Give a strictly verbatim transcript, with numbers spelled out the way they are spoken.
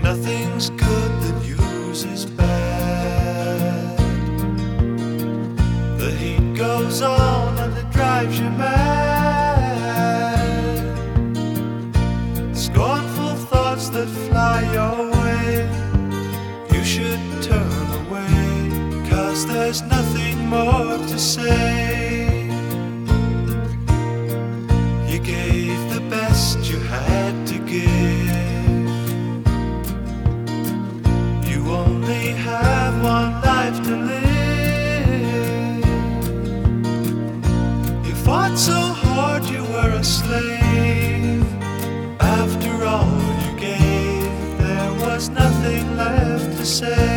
Nothing's good, the news is bad. The heat goes on and it drives you mad. Scornful thoughts that fly your way, you should turn away, 'cause there's nothing more to say. You gave the best you had to give. You only have one life to live. You fought so hard you were a slave. After all you gave, there was nothing left to say.